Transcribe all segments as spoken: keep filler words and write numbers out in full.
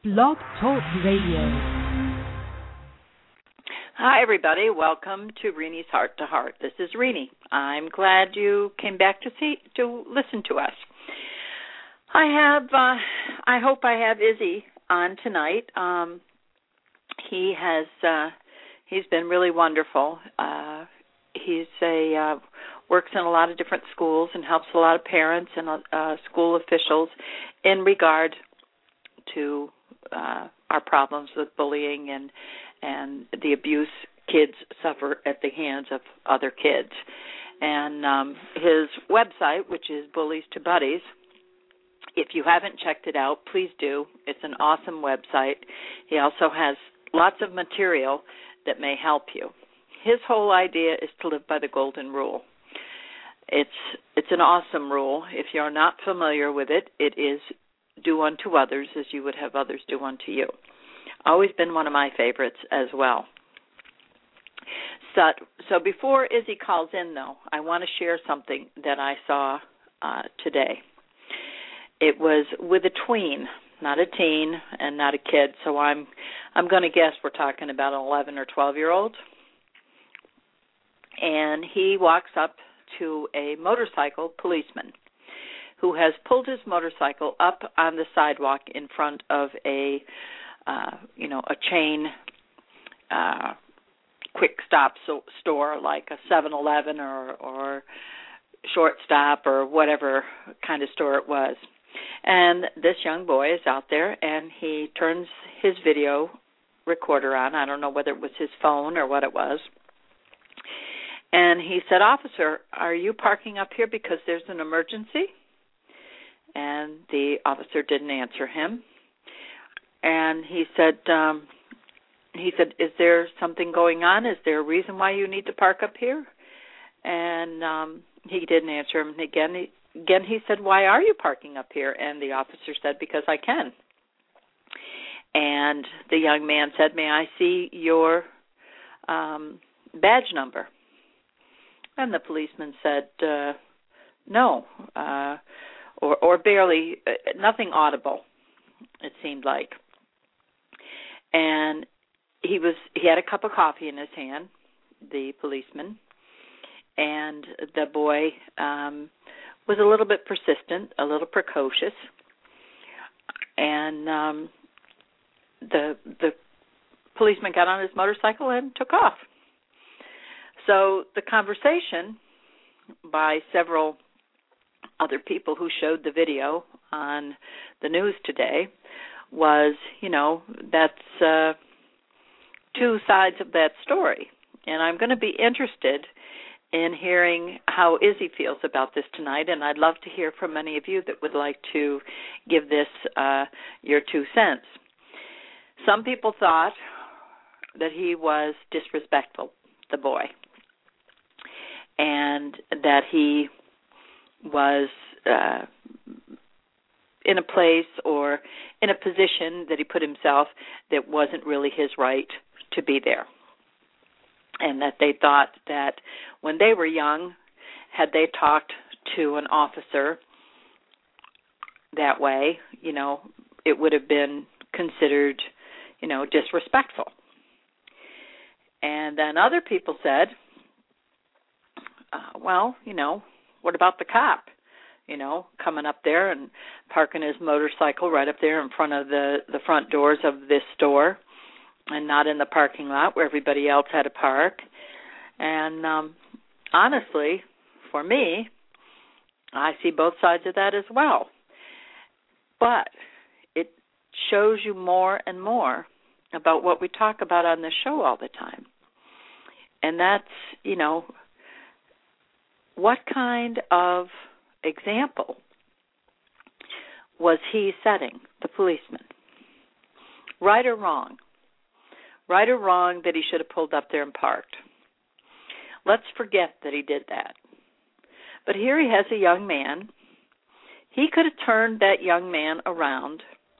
Blog Talk Radio. Hi, everybody. Welcome to Renie's Heart to Heart. This is Renie. I'm glad you came back to see to listen to us. I have. Uh, I hope I have Izzy on tonight. Um, he has. Uh, he's been really wonderful. Uh, he's a uh, works in a lot of different schools and helps a lot of parents and uh, school officials in regard to uh, our problems with bullying and and the abuse kids suffer at the hands of other kids. And um, his website, which is Bullies to Buddies, if you haven't checked it out, please do. It's an awesome website. He also has lots of material that may help you. His whole idea is to live by the golden rule. It's it's an awesome rule. If you're not familiar with it, it is do unto others as you would have others do unto you. Always been one of my favorites as well. So, so before Izzy calls in, though, I want to share something that I saw uh, today. It was with a tween, not a teen and not a kid, so I'm I'm going to guess we're talking about an eleven or twelve-year-old. And he walks up to a motorcycle policeman who has pulled his motorcycle up on the sidewalk in front of a, uh, you know, a chain uh, quick stop so, store like a seven eleven or, or Shortstop or whatever kind of store it was. And this young boy is out there, and he turns his video recorder on. I don't know whether it was his phone or what it was. And he said, "Officer, are you parking up here because there's an emergency?" And the officer didn't answer him. And he said, um, he said, "Is there something going on? Is there a reason why you need to park up here?" And um, he didn't answer him. And again, he, again, he said, "Why are you parking up here?" And the officer said, "Because I can." And the young man said, "May I see your um, badge number?" And the policeman said, uh, "No." Uh, Or, or barely, uh, nothing audible, it seemed like. And he was he had a cup of coffee in his hand, the policeman, and the boy um, was a little bit persistent, a little precocious, and um, the the policeman got on his motorcycle and took off. So the conversation by several other people who showed the video on the news today was, you know, that's uh, two sides of that story. And I'm going to be interested in hearing how Izzy feels about this tonight, and I'd love to hear from many of you that would like to give this uh, your two cents. Some people thought that he was disrespectful, the boy, and that he was uh, in a place or in a position that he put himself that wasn't really his right to be there. And that they thought that when they were young, had they talked to an officer that way, you know, it would have been considered, you know, disrespectful. And then other people said, uh, well, you know, what about the cop, you know, coming up there and parking his motorcycle right up there in front of the, the front doors of this store and not in the parking lot where everybody else had to park? And um, honestly, for me, I see both sides of that as well. But it shows you more and more about what we talk about on this show all the time. And that's, you know, what kind of example was he setting, the policeman? Right or wrong? Right or wrong that he should have pulled up there and parked? Let's forget that he did that. But here he has a young man. He could have turned that young man around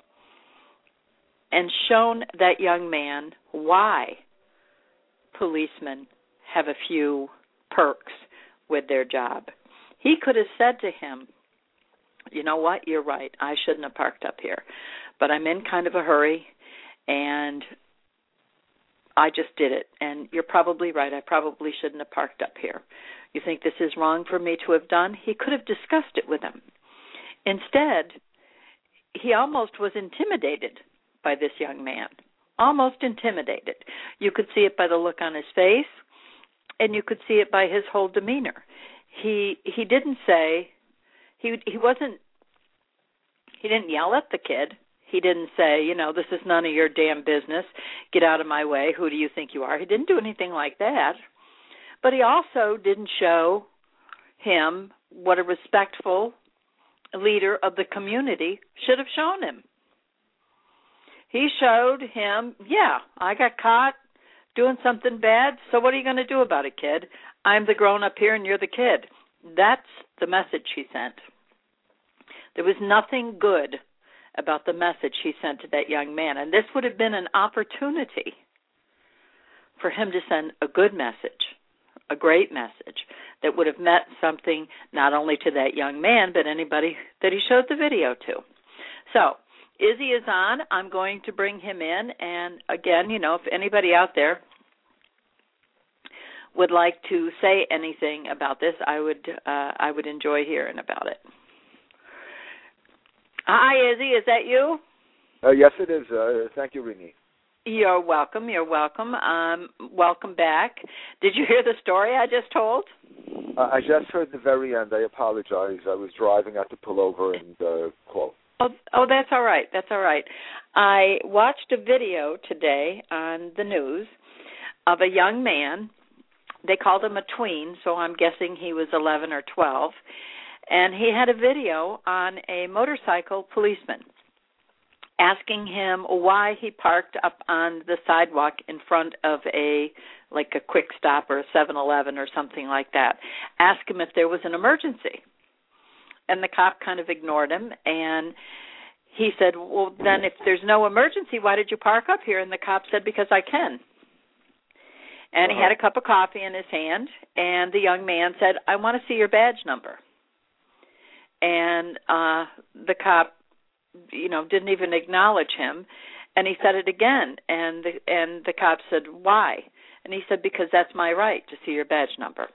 and shown that young man why policemen have a few perks with their job. He could have said to him, "You know what, you're right, I shouldn't have parked up here. but I'm in kind of a hurry, and I just did it. And you're probably right. I probably shouldn't have parked up here. You think this is wrong for me to have done? He could have discussed it with him. Instead, he almost was intimidated by this young man, almost intimidated. You could see it by the look on his face, and you could see it by his whole demeanor. He he didn't say, he he wasn't, he didn't yell at the kid. He didn't say, you know, this is none of your damn business. Get out of my way. Who do you think you are? He didn't do anything like that. But he also didn't show him what a respectful leader of the community should have shown him. He showed him, yeah, I got caught doing something bad, so what are you going to do about it, kid? I'm the grown-up here and you're the kid. That's the message he sent. There was nothing good about the message he sent to that young man, and this would have been an opportunity for him to send a good message, a great message that would have meant something not only to that young man, but anybody that he showed the video to. So, Izzy is on. I'm going to bring him in, and again, you know, if anybody out there would like to say anything about this, I would uh, I would enjoy hearing about it. Hi, Izzy. Is that you? Uh, yes, it is. Uh, thank you, Rini. You're welcome. You're welcome. Um, welcome back. Did you hear the story I just told? Uh, I just heard the very end. I apologize. I was driving. I had to pull over and uh, call. Oh, oh, that's all right. That's all right. I watched a video today on the news of a young man. They called him a tween, so I'm guessing he was eleven or twelve. And he had a video on a motorcycle policeman asking him why he parked up on the sidewalk in front of a, like a Quick Stop or a seven eleven or something like that. Ask him if there was an emergency. And the cop kind of ignored him, and he said, well, then if there's no emergency, why did you park up here? And the cop said, because I can. And uh-huh. He had a cup of coffee in his hand, and the young man said, I want to see your badge number. And uh, the cop, you know, didn't even acknowledge him, and he said it again. And the, and the cop said, why? And he said, because that's my right to see your badge number.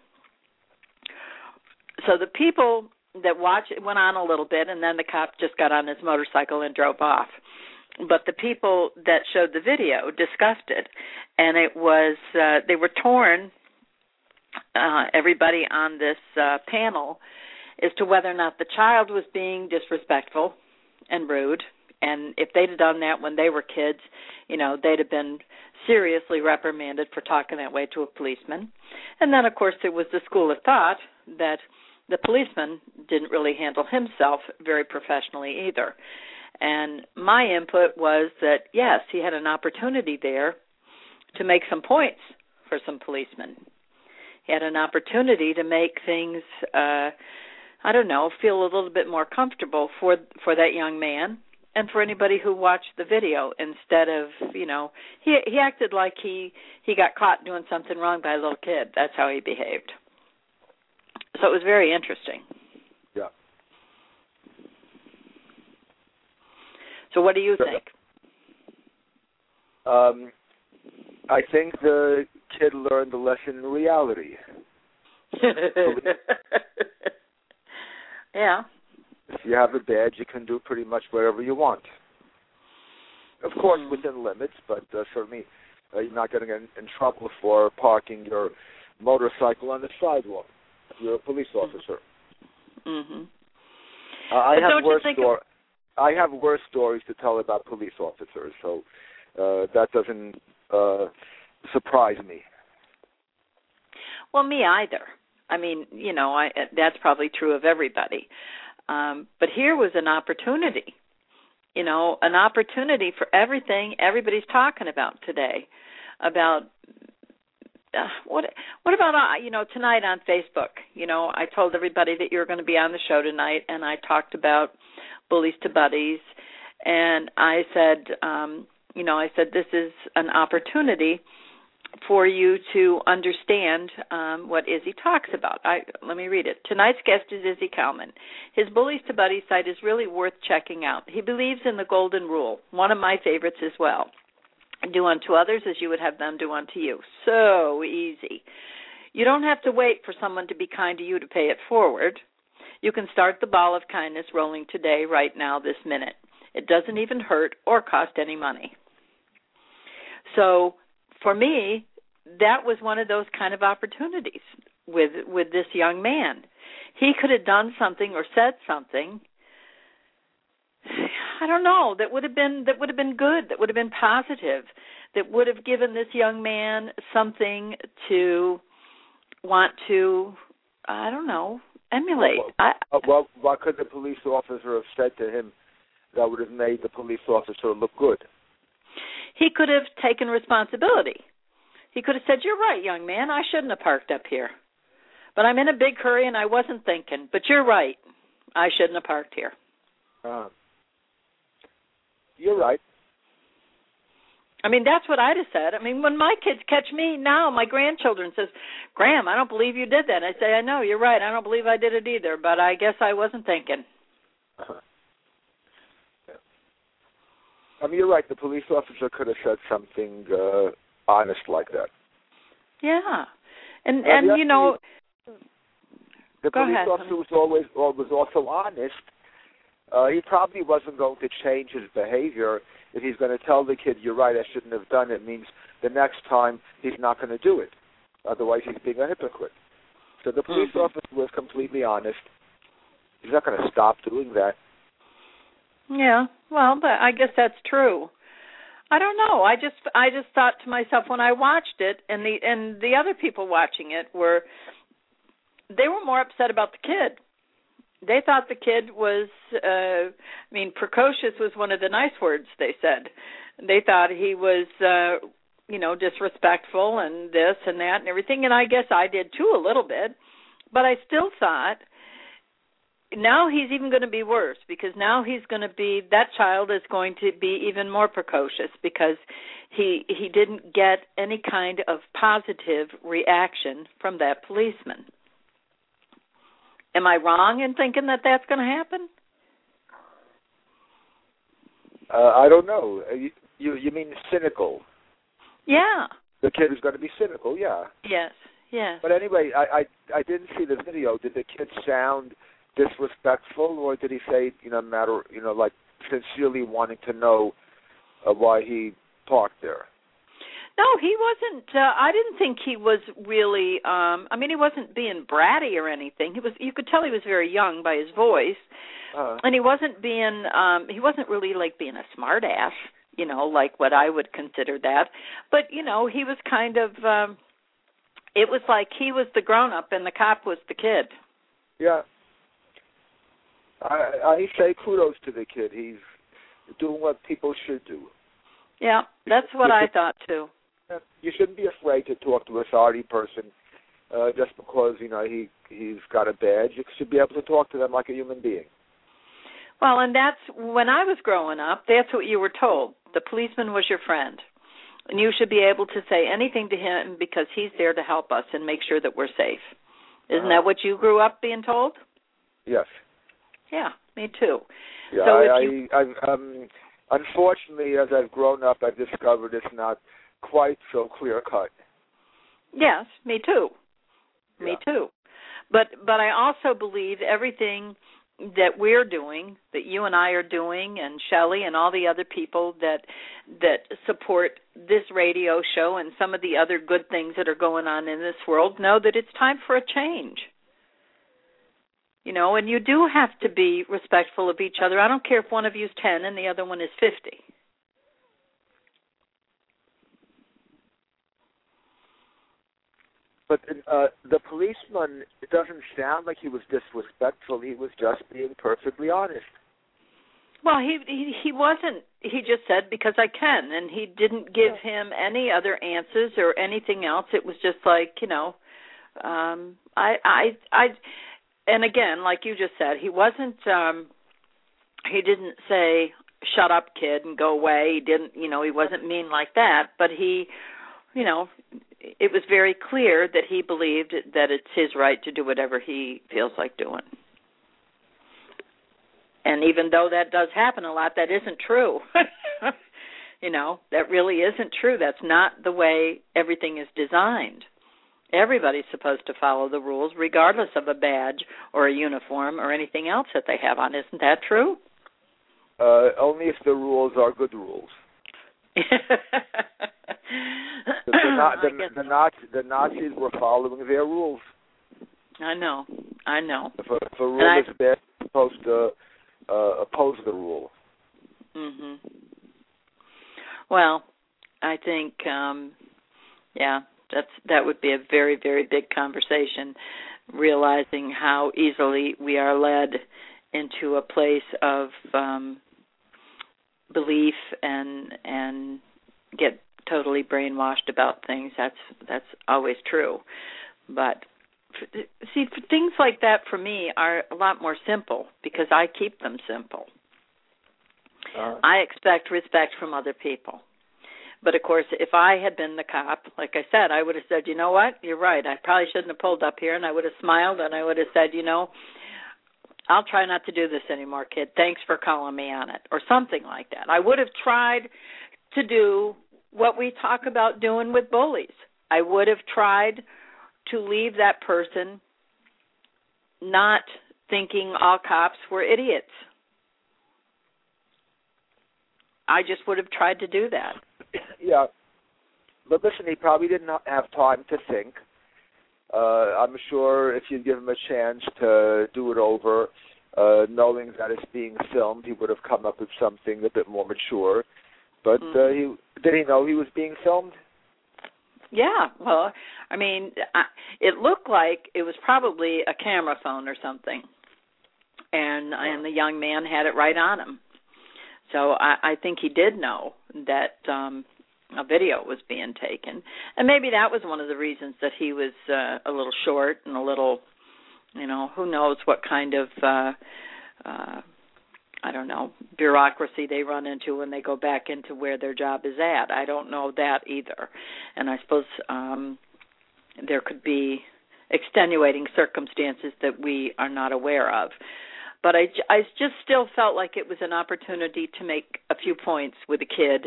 So the people that watched it went on a little bit, and then the cop just got on his motorcycle and drove off. But the people that showed the video discussed it, and it was, uh, they were torn, uh, everybody on this uh, panel, as to whether or not the child was being disrespectful and rude. And if they'd have done that when they were kids, you know, they'd have been seriously reprimanded for talking that way to a policeman. And then, of course, there was the school of thought that the policeman didn't really handle himself very professionally either. And my input was that, yes, he had an opportunity there to make some points for some policemen. He had an opportunity to make things, uh, I don't know, feel a little bit more comfortable for for that young man and for anybody who watched the video, instead of, you know, he he acted like he, he got caught doing something wrong by a little kid. That's how he behaved. So it was very interesting. Yeah. So what do you think? Um, I think the kid learned the lesson in reality. Yeah. If you have a badge, you can do pretty much whatever you want. Of course, mm. within limits, but uh, certainly uh, you're not going to get in, in trouble for parking your motorcycle on the sidewalk. You're a police officer. Mm-hmm. Uh, I but have worse sto- of... I have worse stories to tell about police officers, so uh, that doesn't uh, surprise me. Well, me either. I mean, you know, I, that's probably true of everybody. Um, but here was an opportunity, you know, an opportunity for everything everybody's talking about today, about uh, what what about, uh, you know, tonight on Facebook. You know, I told everybody that you were going to be on the show tonight, and I talked about bullies to buddies, and I said, um, you know, I said this is an opportunity for you to understand um, what Izzy talks about. I, let me read it. Tonight's guest is Izzy Kalman. His Bullies to Buddies site is really worth checking out. He believes in the golden rule, one of my favorites as well. Do unto others as you would have them do unto you. So easy. You don't have to wait for someone to be kind to you to pay it forward. You can start the ball of kindness rolling today, right now, this minute. It doesn't even hurt or cost any money. So for me, that was one of those kind of opportunities with with this young man. He could have done something or said something, I don't know, that would have been that would have been good, that would have been positive, that would have given this young man something to want to, I don't know, emulate. Well, I, uh, well, what could the police officer have said to him that would have made the police officer look good? He could have taken responsibility. He could have said, you're right, young man, I shouldn't have parked up here. But I'm in a big hurry and I wasn't thinking. But you're right, I shouldn't have parked here. Uh, you're right. I mean, that's what I'd have said. I mean, when my kids catch me now, my grandchildren says, Graham, I don't believe you did that. I say, I know, you're right. I don't believe I did it either, but I guess I wasn't thinking. Uh-huh. Yeah. I mean, you're right. The police officer could have said something uh, honest like that. Yeah. And, uh, and you know... The Go police ahead, officer honey. was always was also honest. Uh, he probably wasn't going to change his behavior. If he's going to tell the kid, you're right, I shouldn't have done it, means the next time he's not going to do it. Otherwise, he's being a hypocrite. So the police mm-hmm. officer was completely honest. He's not going to stop doing that. Yeah, well, I guess that's true. I don't know. I just I just thought to myself when I watched it, and the and the other people watching it were, they were more upset about the kid. They thought the kid was, uh, I mean, precocious was one of the nice words they said. They thought he was, uh, you know, disrespectful and this and that and everything, and I guess I did too a little bit. But I still thought, now he's even going to be worse, because now he's going to be, that child is going to be even more precocious because he he didn't get any kind of positive reaction from that policeman. Am I wrong in thinking that that's going to happen? Uh, I don't know. You, you you mean cynical? Yeah. The kid is going to be cynical, yeah. Yes, yes. But anyway, I, I I didn't see the video. Did the kid sound disrespectful, or did he say, you know, matter, you know, like sincerely wanting to know uh, why he parked there? No, he wasn't. Uh, I didn't think he was really. Um, I mean, he wasn't being bratty or anything. He was. You could tell he was very young by his voice, uh, and he wasn't being. Um, he wasn't really like being a smart ass, you know, like what I would consider that. But you know, he was kind of. Um, it was like he was the grown up and the cop was the kid. Yeah. I I say kudos to the kid. He's doing what people should do. Yeah, that's what you I should, thought too. You shouldn't be afraid to talk to a authority person uh, just because, you know, he he's got a badge. You should be able to talk to them like a human being. Well, and that's when I was growing up. That's what you were told. The policeman was your friend, and you should be able to say anything to him because he's there to help us and make sure that we're safe. Isn't uh-huh. that what you grew up being told? Yes. Yeah, me too. Yeah, so I, if you... I, I, um, unfortunately, as I've grown up, I've discovered it's not quite so clear-cut. Yes, me too. Yeah. Me too. But but I also believe everything that we're doing, that you and I are doing, and Shelley and all the other people that that support this radio show and some of the other good things that are going on in this world, know that it's time for a change. You know, and you do have to be respectful of each other. I don't care if one of you is ten and the other one is fifty. But uh, the policeman, it doesn't sound like he was disrespectful. He was just being perfectly honest. Well, he he, he wasn't. He just said, because I can, and he didn't give yeah. him any other answers or anything else. It was just like, you know, um, I, I, I, and again, like you just said, he wasn't, um, he didn't say, shut up, kid, and go away. He didn't, you know, he wasn't mean like that, but he, you know, it was very clear that he believed that it's his right to do whatever he feels like doing. And even though that does happen a lot, that isn't true. You know, that really isn't true. That's not the way everything is designed. Everybody's supposed to follow the rules, regardless of a badge or a uniform or anything else that they have on. Isn't that true? Uh, only if the rules are good rules. the, the, the, the, Nazi, the Nazis were following their rules. I know. I know. If a, if a rule is bad, you're supposed to uh, oppose the rule. Mhm. Well, I think, um, yeah, that's that would be a very, very big conversation, realizing how easily we are led into a place of um, belief and and get totally brainwashed about things. That's that's always true. But see, things like that for me are a lot more simple because I keep them simple. Uh, I expect respect from other people. But, of course, if I had been the cop, like I said, I would have said, you know what, you're right. I probably shouldn't have pulled up here, and I would have smiled, and I would have said, you know, I'll try not to do this anymore, kid. Thanks for calling me on it, or something like that. I would have tried to do what we talk about doing with bullies. I would have tried to leave that person not thinking all cops were idiots. I just would have tried to do that. Yeah, but listen, he probably didn't have time to think. Uh, I'm sure if you'd give him a chance to do it over, uh, knowing that it's being filmed, he would have come up with something a bit more mature. But mm. uh, he did he know he was being filmed? Yeah, well, I mean, I, it looked like it was probably a camera phone or something, and and the young man had it right on him. So I, I think he did know that um, a video was being taken. And maybe that was one of the reasons that he was uh, a little short and a little, you know, who knows what kind of, uh, uh, I don't know, bureaucracy they run into when they go back into where their job is at. I don't know that either. And I suppose um, there could be extenuating circumstances that we are not aware of. But I, I just still felt like it was an opportunity to make a few points with a kid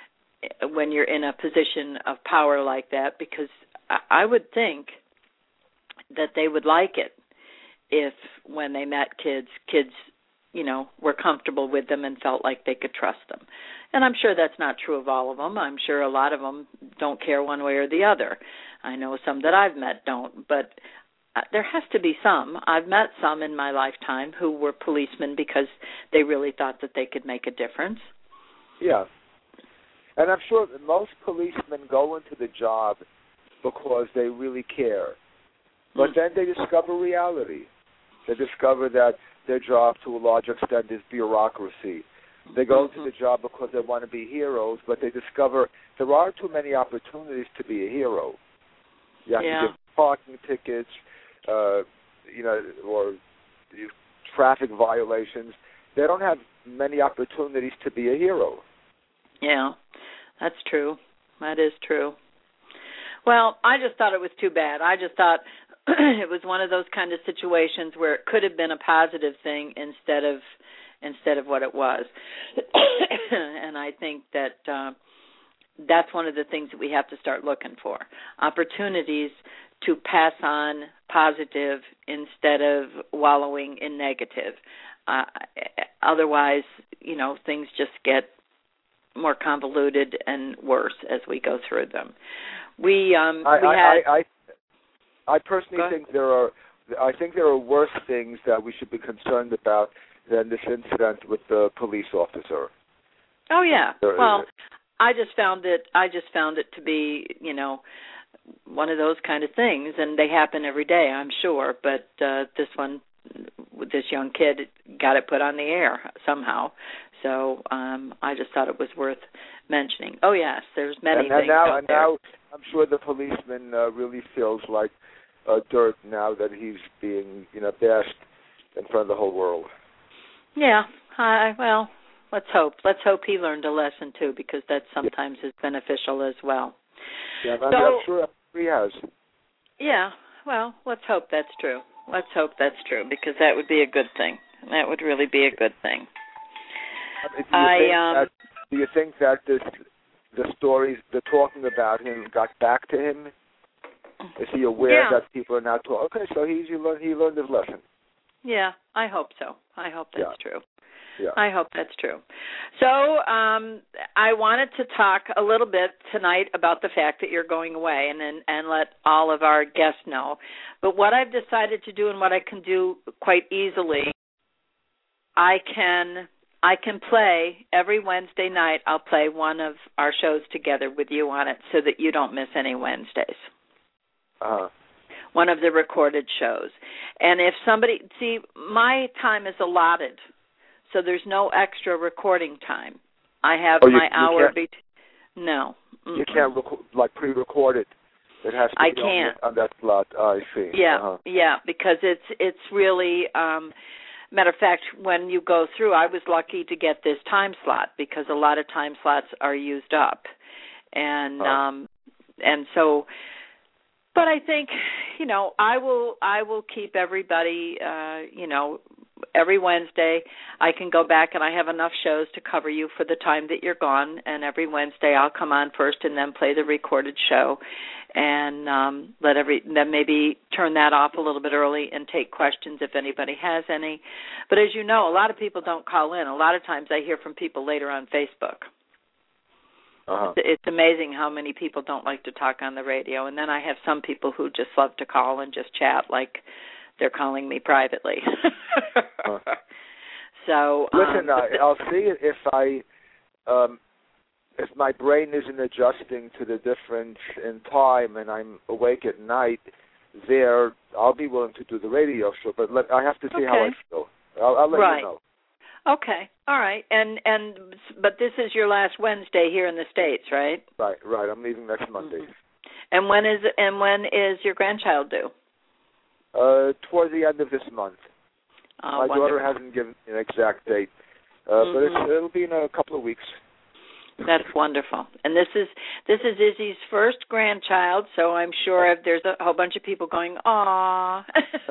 when you're in a position of power like that, because I would think that they would like it if when they met kids, kids, you know, were comfortable with them and felt like they could trust them. And I'm sure that's not true of all of them. I'm sure a lot of them don't care one way or the other. I know some that I've met don't, but Uh, there has to be some. I've met some in my lifetime who were policemen because they really thought that they could make a difference. Yeah. And I'm sure that most policemen go into the job because they really care. But mm. then they discover reality. They discover that their job, to a large extent, is bureaucracy. They go mm-hmm. into the job because they want to be heroes, but they discover there are too many opportunities to be a hero. You have yeah. to give parking tickets, Uh, you know, or traffic violations. They don't have many opportunities to be a hero. Yeah, that's true. That is true. Well, I just thought it was too bad. I just thought it was one of those kind of situations where it could have been a positive thing instead of instead of what it was. And I think that uh, that's one of the things that we have to start looking for. Opportunities to pass on positive instead of wallowing in negative. Uh, otherwise, you know, things just get more convoluted and worse as we go through them. We um I, we I, had. I, I, I personally think there are. I think there are worse things that we should be concerned about than this incident with the police officer. Oh yeah. There, well, I just found it. I just found it to be, you know, one of those kind of things, and they happen every day, I'm sure. But uh, this one, with this young kid, got it put on the air somehow. So um, I just thought it was worth mentioning. Oh yes, there's many and, and things now, out and there. now, I'm sure the policeman uh, really feels like uh, dirt now that he's being, you know, bashed in front of the whole world. Yeah. Uh, well, let's hope. Let's hope he learned a lesson too, because that sometimes is beneficial as well. Yeah, I'm, so, I'm sure he has. Yeah, well, let's hope that's true. Let's hope that's true, because that would be a good thing. That would really be a good thing. Do you I think um. that, do you think that this the stories, the talking about him, got back to him? Is he aware yeah. that people are now talking? Okay, so he's he learned he learned his lesson. Yeah, I hope so. I hope that's yeah. true. Yeah. I hope that's true. So um, I wanted to talk a little bit tonight about the fact that you're going away, and, and and let all of our guests know. But what I've decided to do, and what I can do quite easily, I can I can play every Wednesday night. I'll play one of our shows together with you on it, so that you don't miss any Wednesdays. Uh-huh. One of the recorded shows. And if somebody, see, my time is allotted, so there's no extra recording time. I have oh, you, my you hour. Can't, be- no. Mm-mm. You can't rec- like pre-record it. It has to I be can't. on, on that slot. Oh, I see. Yeah, uh-huh. yeah, because it's it's really. Um, matter of fact, when you go through, I was lucky to get this time slot, because a lot of time slots are used up, and oh. um, and so. But I think, you know, I will I will keep everybody, uh, you know, every Wednesday I can go back, and I have enough shows to cover you for the time that you're gone, and every Wednesday I'll come on first and then play the recorded show, and um, let every then maybe turn that off a little bit early and take questions if anybody has any. But as you know, a lot of people don't call in. A lot of times I hear from people later on Facebook. Uh-huh. It's amazing how many people don't like to talk on the radio. And then I have some people who just love to call and just chat like they're calling me privately. uh-huh. So Listen, um, I, I'll see if I, um, if my brain isn't adjusting to the difference in time and I'm awake at night, there, I'll be willing to do the radio show. But let, I have to see okay. how I feel. I'll, I'll let right. you know. Okay, all right, and and but this is your last Wednesday here in the States, right? Right, right. I'm leaving next Monday. Mm-hmm. And when is and when is your grandchild due? Uh, toward the end of this month. Oh, My wonderful. daughter hasn't given an exact date, uh, mm-hmm. but it's, it'll be in a couple of weeks. That's wonderful. And this is this is Izzy's first grandchild, so I'm sure there's a whole bunch of people going, "Aw."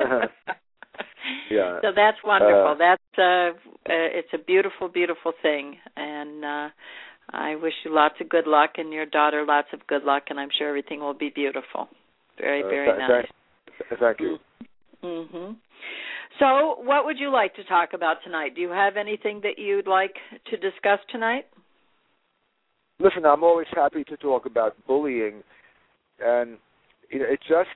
Yeah. So that's wonderful. Uh, that's uh, uh, it's a beautiful, beautiful thing, and uh, I wish you lots of good luck, and your daughter lots of good luck, and I'm sure everything will be beautiful. Very, very uh, th- nice. Th- thank you. Mm-hmm. So, what would you like to talk about tonight? Do you have anything that you'd like to discuss tonight? Listen, I'm always happy to talk about bullying, and you know, it just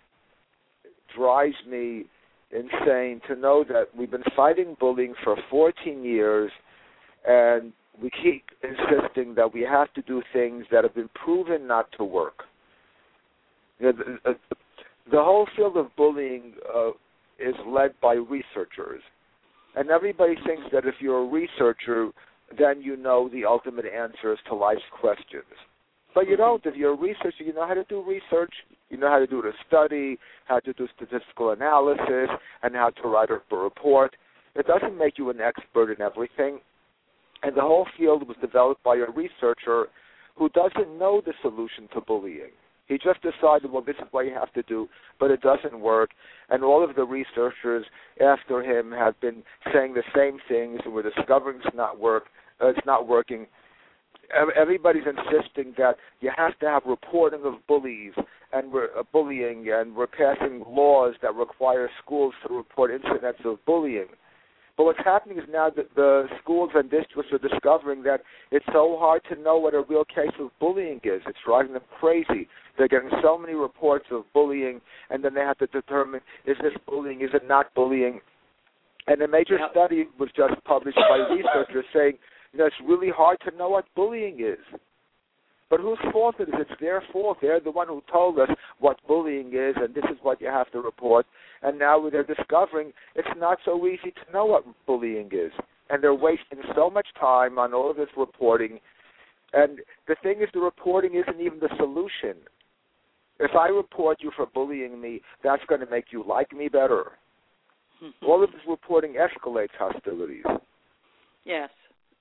drives me insane to know that we've been fighting bullying for fourteen years, and we keep insisting that we have to do things that have been proven not to work. You know, the, the, the whole field of bullying uh, is led by researchers, and everybody thinks that if you're a researcher, then you know the ultimate answers to life's questions. But you don't. If you're a researcher, you know how to do research. You know how to do a study, how to do statistical analysis, and how to write a report. It doesn't make you an expert in everything. And the whole field was developed by a researcher who doesn't know the solution to bullying. He just decided, well, this is what you have to do, but it doesn't work. And all of the researchers after him have been saying the same things, and we're discovering it's not work. Uh, it's not working. Everybody's insisting that you have to have reporting of bullies and we're uh, bullying, and we're passing laws that require schools to report incidents of bullying. But what's happening is now that the schools and districts are discovering that it's so hard to know what a real case of bullying is. It's driving them crazy. They're getting so many reports of bullying, and then they have to determine, is this bullying, is it not bullying? And a major yep. study was just published by researchers saying, you know, it's really hard to know what bullying is. But whose fault it is? It's their fault. They're the one who told us what bullying is, and this is what you have to report. And now they're discovering it's not so easy to know what bullying is. And they're wasting so much time on all of this reporting. And the thing is, the reporting isn't even the solution. If I report you for bullying me, that's going to make you like me better. All of this reporting escalates hostilities. Yes.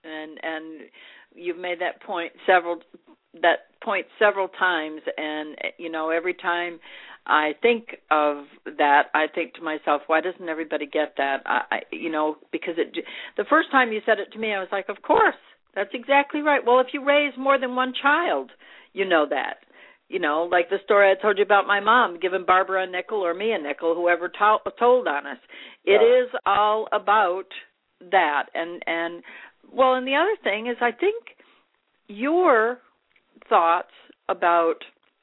and and you've made that point several that point several times, and you know, every time I think of that, I think to myself, why doesn't everybody get that? I, I you know, because it the first time you said it to me, I was like, of course, that's exactly right. Well, if you raise more than one child, you know that. You know, like the story I told you about my mom giving Barbara a nickel or me a nickel, whoever to- told on us. It yeah. is all about that. And, and, well, and the other thing is I think your thoughts about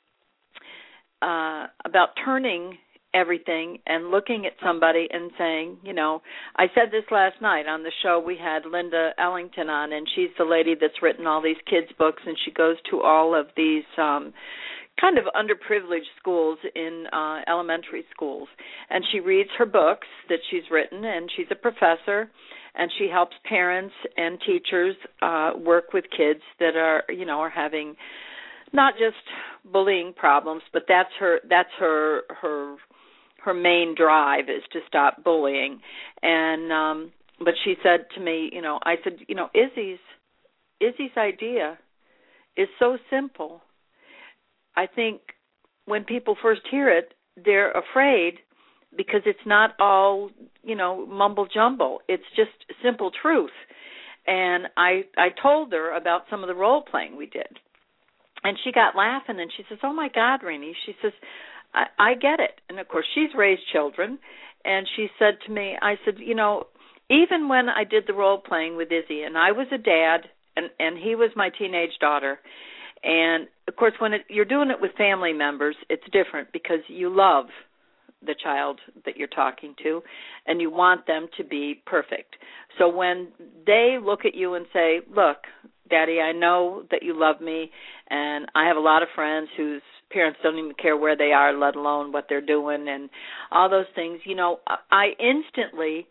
uh, about turning everything and looking at somebody and saying, you know, I said this last night on the show. We had Linda Ellington on, and she's the lady that's written all these kids' books, and she goes to all of these um, kind of underprivileged schools in uh, elementary schools, and she reads her books that she's written, and she's a professor, and she helps parents and teachers uh, work with kids that are, you know, are having not just bullying problems, but that's her that's her her her main drive is to stop bullying. And um, but she said to me, you know, I said, you know, Izzy's Izzy's idea is so simple. I think when people first hear it, they're afraid because it's not all, you know, mumble jumble. It's just simple truth. And I I told her about some of the role playing we did. And she got laughing, and she says, oh, my God, Renee. She says, I, I get it. And, of course, she's raised children. And she said to me, I said, you know, even when I did the role playing with Izzy, and I was a dad, and, and he was my teenage daughter, and, of course, when it, you're doing it with family members, it's different because you love the child that you're talking to, and you want them to be perfect. So when they look at you and say, look, Daddy, I know that you love me, and I have a lot of friends whose parents don't even care where they are, let alone what they're doing, and all those things. You know, I instantly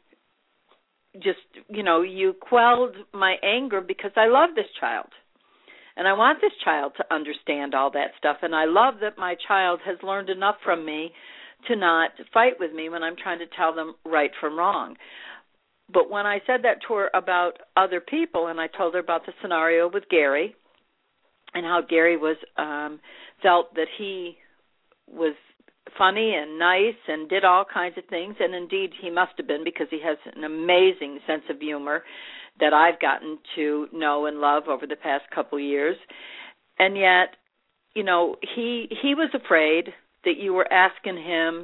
just, you know, you quelled my anger because I love this child. And I want this child to understand all that stuff. And I love that my child has learned enough from me to not fight with me when I'm trying to tell them right from wrong. But when I said that to her about other people, and I told her about the scenario with Gary and how Gary was um, felt that he was funny and nice and did all kinds of things, and indeed he must have been because he has an amazing sense of humor that I've gotten to know and love over the past couple of years. And yet, you know, he he was afraid that you were asking him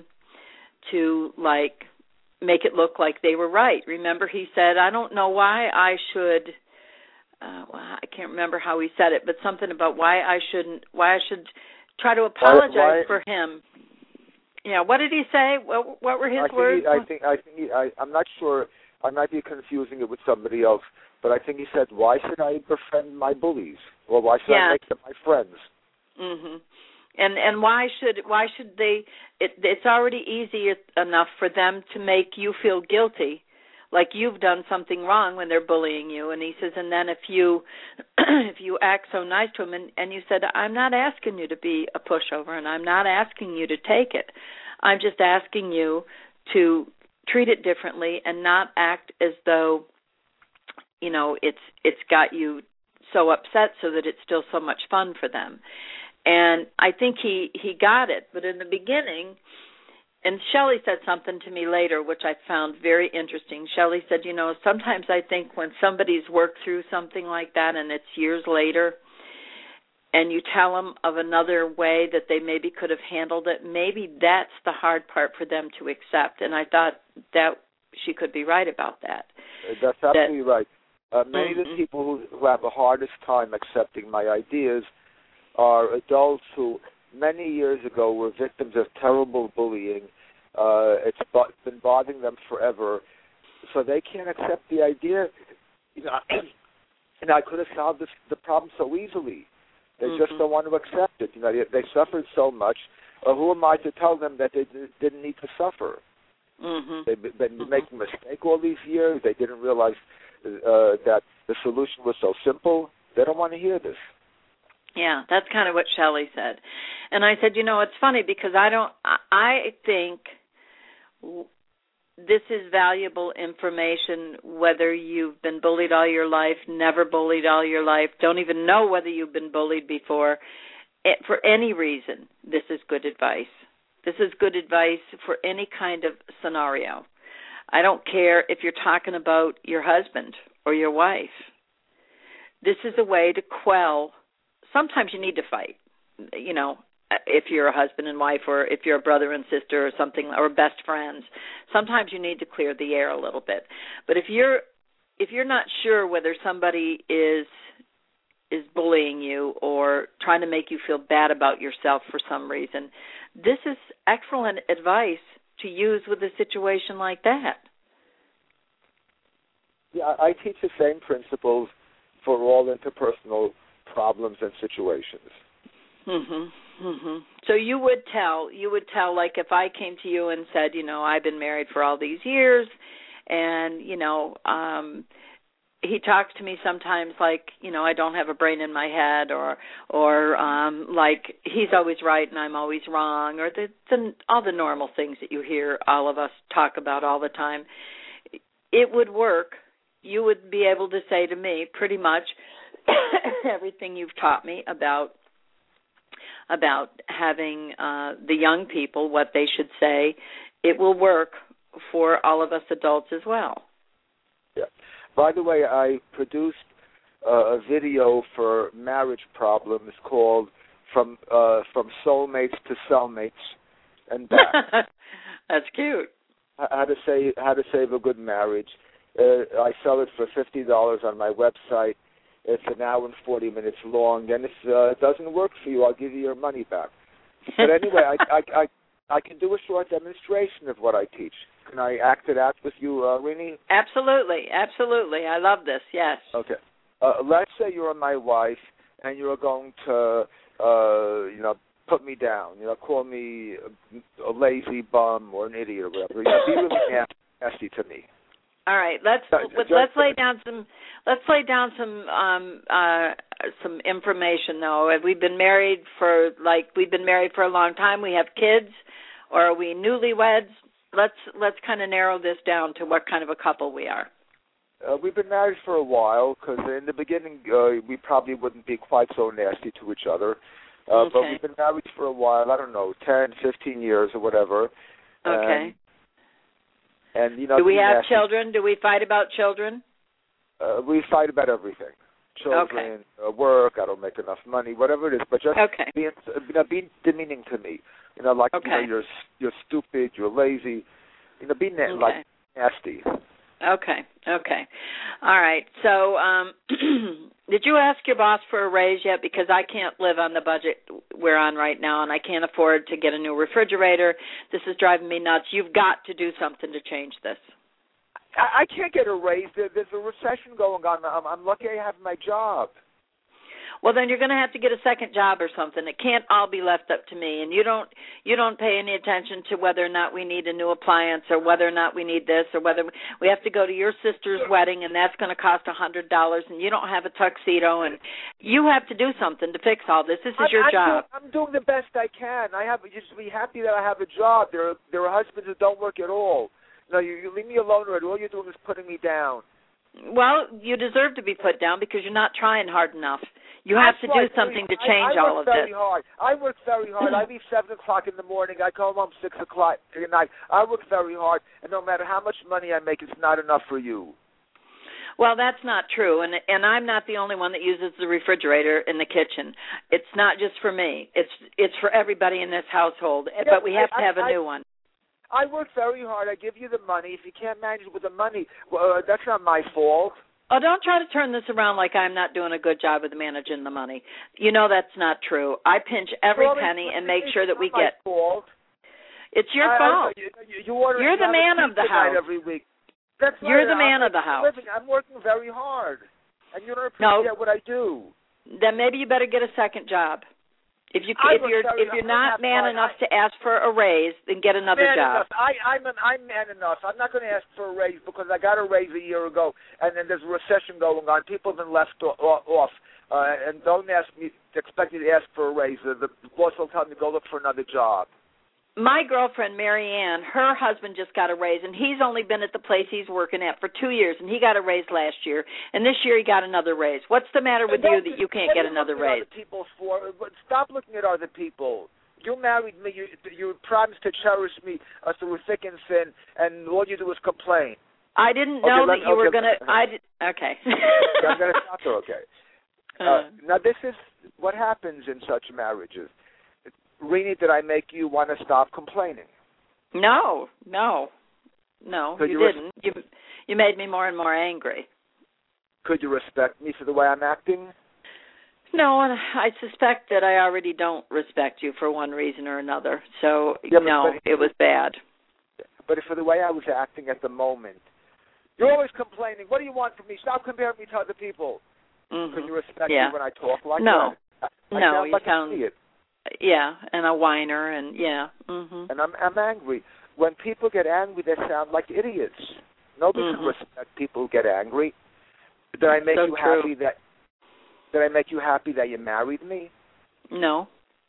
to, like, make it look like they were right. Remember, he said, I don't know why I should, uh, well, I can't remember how he said it, but something about why I shouldn't, why I should try to apologize why, why, for him. Yeah, what did he say? What, what were his I think words? He, I think, I think he, I, I'm not sure. I might be confusing it with somebody else, but I think he said, why should I befriend my bullies? Or why should yeah. I make them my friends? Mm-hmm. And and why should why should they? It, it's already easy enough for them to make you feel guilty, like you've done something wrong when they're bullying you. And he says, and then if you if you act so nice to them, and, and you said, I'm not asking you to be a pushover, and I'm not asking you to take it. I'm just asking you to treat it differently and not act as though, you know, it's it's got you so upset so that it's still so much fun for them. And I think he, he got it. But in the beginning, and Shelley said something to me later, which I found very interesting. Shelley said, you know, sometimes I think when somebody's worked through something like that and it's years later, and you tell them of another way that they maybe could have handled it, maybe that's the hard part for them to accept. And I thought that she could be right about that. That's absolutely that, right. Uh, many mm-hmm. of the people who, who have the hardest time accepting my ideas are adults who many years ago were victims of terrible bullying. Uh, it's been bothering them forever, so they can't accept the idea. You know, and I could have solved this, the problem so easily. They mm-hmm. just don't want to accept it. You know, they, they suffered so much. Uh, who am I to tell them that they d- didn't need to suffer? Mm-hmm. They've been mm-hmm. making a mistake all these years. They didn't realize uh, that the solution was so simple. They don't want to hear this. Yeah, that's kind of what Shelley said. And I said, you know, it's funny because I don't, I think this is valuable information, whether you've been bullied all your life, never bullied all your life, don't even know whether you've been bullied before. It, for any reason, this is good advice. This is good advice for any kind of scenario. I don't care if you're talking about your husband or your wife. This is a way to quell. Sometimes you need to fight, you know, if you're a husband and wife, or if you're a brother and sister or something, or best friends. Sometimes you need to clear the air a little bit. But if you're if you're not sure whether somebody is is bullying you or trying to make you feel bad about yourself for some reason, this is excellent advice to use with a situation like that. Yeah, I teach the same principles for all interpersonal problems and situations. Mhm. Mhm. So you would tell, you would tell, like if I came to you and said, you know, I've been married for all these years, and you know, um, he talks to me sometimes like, you know, I don't have a brain in my head, or, or um, like he's always right and I'm always wrong, or the, the all the normal things that you hear all of us talk about all the time. It would work. You would be able to say to me pretty much everything you've taught me about about having uh, the young people, what they should say. It will work for all of us adults as well. Yeah. By the way, I produced uh, a video for marriage problems called "From uh, From Soulmates to Cellmates and Back." That's cute. How to save How to save a good marriage. Uh, I sell it for fifty dollars on my website. It's an hour and forty minutes long, and if uh, it doesn't work for you, I'll give you your money back. But anyway, I, I, I, I can do a short demonstration of what I teach. Can I act it out with you, uh, Rini? Absolutely, absolutely. I love this, yes. Okay. Uh, let's say you're my wife, and you're going to, uh, you know, put me down. You know, call me a, a lazy bum or an idiot or whatever. You know, be really nasty to me. All right, let's let's, let's lay down some let's lay down some um, uh, some information though. Have we been married for like we've been married for a long time? We have kids, or are we newlyweds? Let's let's kind of narrow this down to what kind of a couple we are. Uh, we've been married for a while because in the beginning uh, we probably wouldn't be quite so nasty to each other. Uh, okay. But we've been married for a while. I don't know, ten, fifteen years or whatever. Okay. And, And, you know, do we have nasty. children? Do we fight about children? Uh, we fight about everything. Children, okay. uh, work, I don't make enough money, whatever it is. But just okay. being, you know, being demeaning to me. You know, like, okay. you know, you're you're stupid, you're lazy. You know, being na- okay. like nasty. Okay, okay. All right. So um, did you ask your boss for a raise yet? Because I can't live on the budget we're on right now, and I can't afford to get a new refrigerator. This is driving me nuts. You've got to do something to change this. I, I can't get a raise. There, there's a recession going on. I'm, I'm lucky I have my job. Well, then you're going to have to get a second job or something. It can't all be left up to me. And you don't you don't pay any attention to whether or not we need a new appliance or whether or not we need this or whether we have to go to your sister's wedding and that's going to cost one hundred dollars and you don't have a tuxedo. And you have to do something to fix all this. This is I'm, your I'm job. Doing, I'm doing the best I can. I have you should be happy that I have a job. There are, there are husbands that don't work at all. No, you, you leave me alone, or all you're doing is putting me down. Well, you deserve to be put down because you're not trying hard enough. You have That's to right. do something to change I, I all of this. I work very hard. I work very hard. I leave seven o'clock in the morning. I come home six o'clock at night. I work very hard, and no matter how much money I make, it's not enough for you. Well, that's not true, and and I'm not the only one that uses the refrigerator in the kitchen. It's not just for me. It's it's for everybody in this household, Yeah, but we have I, to have I, a new one. I work very hard. I give you the money. If you can't manage with the money, well, uh, that's not my fault. Oh, don't try to turn this around like I'm not doing a good job with managing the money. You know that's not true. I pinch every well, penny and it's, make it's sure that we my get. Fault. It's your I, fault. I, you, you order, You're the you man of the house. Every week. That's You're right. the man I'm of the house. Living. I'm working very hard, and you don't appreciate no. what I do. Then maybe you better get a second job. If you I if you're sorry, if you're I'm not man I, enough I, to ask for a raise, then get another man job. Enough. I, I'm an, I'm man enough. I'm not going to ask for a raise because I got a raise a year ago, and then there's a recession going on. People have been left off, uh, and don't ask me expect me to ask for a raise. The, the boss will tell me to go look for another job. my girlfriend, Mary Ann, her husband just got a raise, and he's only been at the place he's working at for two years, and he got a raise last year, and this year he got another raise. What's the matter with you that you can't get another raise? Other people for, but stop looking at other people. You married me. You, you promised to cherish me uh, through thick and thin, and all you do is complain. I didn't know okay, that let, you okay, were going to. I did, okay. I'm going to stop there. Okay. Uh, uh, now this is what happens in such marriages. Rini, did I make you want to stop complaining? No, no, no. Could you, you didn't. You you made me more and more angry. Could you respect me for the way I'm acting? No, and I suspect that I already don't respect you for one reason or another. So, yeah, no, but, but, it was bad. But for the way I was acting at the moment, you're always complaining. What do you want from me? Stop comparing me to other people. Mm-hmm. Could you respect yeah. me when I talk like no. that? I, I no, sound you like sound, an idiot. Yeah, and a whiner, and yeah. Mm-hmm. And I'm, I'm angry. When people get angry, they sound like idiots. Nobody mm-hmm. can respect people who get angry. Did I make so you true. happy that? Did I make you happy that you married me? No.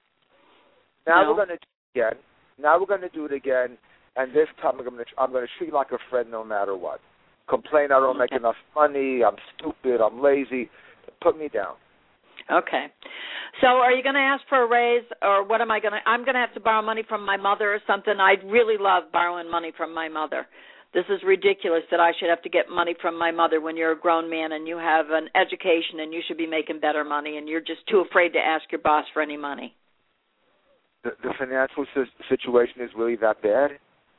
Now no. we're going to do it again. Now we're going to do it again, and this time I'm going to I'm going to treat you like a friend no matter what. Complain I don't okay. make enough money. I'm stupid. I'm lazy. Put me down. Okay. So are you going to ask for a raise, or what am I going to? I'm going to have to borrow money from my mother or something. I really love borrowing money from my mother. This is ridiculous that I should have to get money from my mother when you're a grown man and you have an education and you should be making better money, and you're just too afraid to ask your boss for any money. The, the financial situation is really that bad?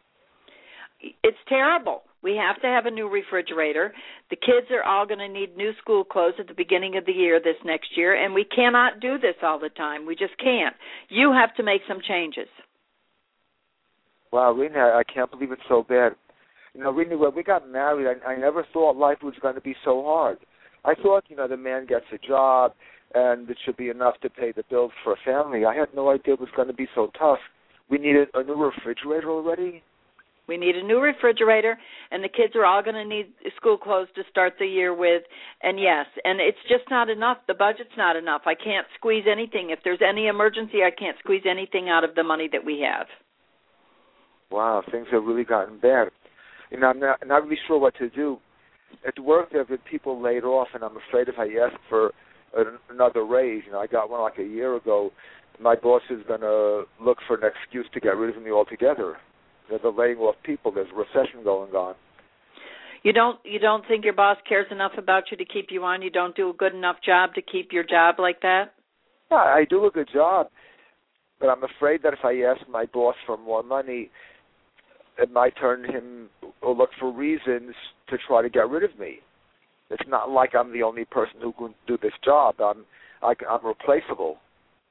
It's terrible. We have to have a new refrigerator. The kids are all going to need new school clothes at the beginning of the year this next year, and we cannot do this all the time. We just can't. You have to make some changes. Wow, Rena, I can't believe it's so bad. You know, Rena, when we got married, I, I never thought life was going to be so hard. I thought, you know, the man gets a job and it should be enough to pay the bills for a family. I had no idea it was going to be so tough. We needed a new refrigerator already? We need a new refrigerator, and the kids are all going to need school clothes to start the year with. And, yes, and it's just not enough. The budget's not enough. I can't squeeze anything. If there's any emergency, I can't squeeze anything out of the money that we have. Wow, things have really gotten bad. You know, I'm not, not really sure what to do. At work, there have been people laid off, and I'm afraid if I ask for an, another raise, you know, I got one like a year ago, my boss is going to look for an excuse to get rid of me altogether. They're laying off people. There's a recession going on. You don't you don't think your boss cares enough about you to keep you on? You don't do a good enough job to keep your job like that? Yeah, I do a good job, but I'm afraid that if I ask my boss for more money, it might turn him or look for reasons to try to get rid of me. It's not like I'm the only person who can do this job. I'm I, I'm replaceable.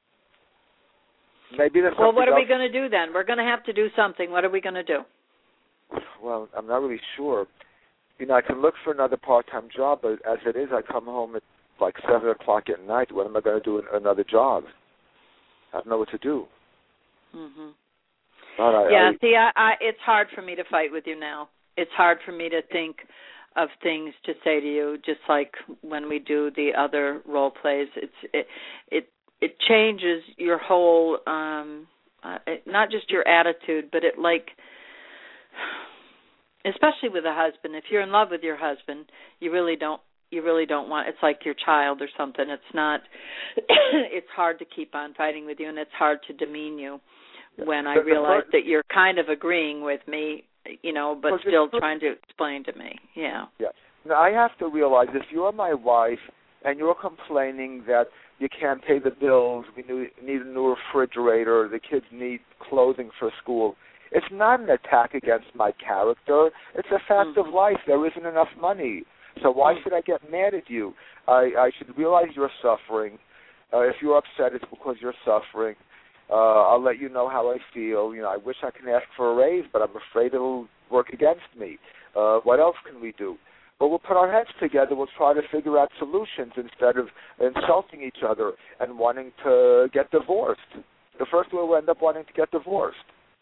Maybe there's well, what are else. we going to do then? We're going to have to do something. What are we going to do? Well, I'm not really sure. You know, I can look for another part-time job, but as it is, I come home at like seven o'clock at night. What am I going to do in another job? I don't know what to do. Mhm. But I, yeah. I, See, I, I, it's hard for me to fight with you now. It's hard for me to think of things to say to you, just like when we do the other role plays. It's it it. It changes your whole, um, uh, not just your attitude, but it like, especially with a husband. If you're in love with your husband, you really don't, you really don't want. It's like your child or something. It's not. It's hard to keep on fighting with you, and it's hard to demean you when I realize that you're kind of agreeing with me, you know, but still trying to explain to me. Yeah. Yeah. Now I have to realize if you're my wife and you're complaining that you can't pay the bills, we need a new refrigerator, the kids need clothing for school. It's not an attack against my character. It's a fact mm-hmm. of life. There isn't enough money. So why should I get mad at you? I, I should realize you're suffering. Uh, if you're upset, it's because you're suffering. Uh, I'll let you know how I feel. You know, I wish I could ask for a raise, but I'm afraid it'll work against me. Uh, what else can we do? But we'll put our heads together. We'll try to figure out solutions instead of insulting each other and wanting to get divorced. The first one will end up wanting to get divorced.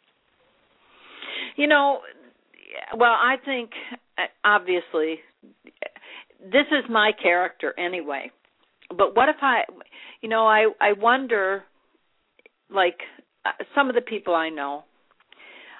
You know, well, I think, obviously, this is my character anyway. But what if I, you know, I, I wonder, like, some of the people I know,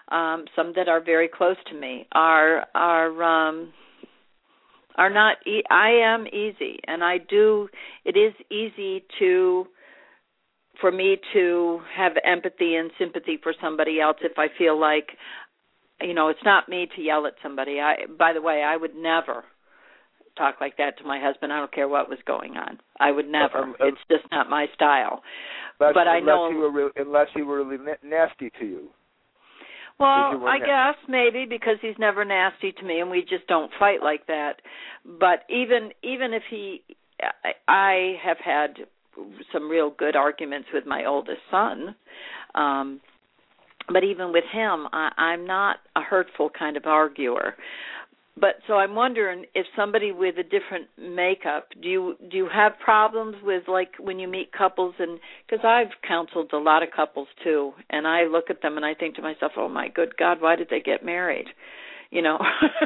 um, some that are very close to me, are are um, are not. E- I am easy, and I do. It is easy to. for me to have empathy and sympathy for somebody else if I feel like, you know, it's not me to yell at somebody. I, by the way, I would never talk like that to my husband. I don't care what was going on. I would never. Um, um, it's just not my style. But I know he were re- unless he were really na- nasty to you. Well, I na- guess maybe because he's never nasty to me, and we just don't fight like that. But even even if he, I, I have had some real good arguments with my oldest son. Um, but even with him, I, I'm not a hurtful kind of arguer. But so I'm wondering if somebody with a different makeup, do you do you have problems with, like, when you meet couples? And because I've counseled a lot of couples too, and I look at them and I think to myself, oh my good God, why did they get married? You know,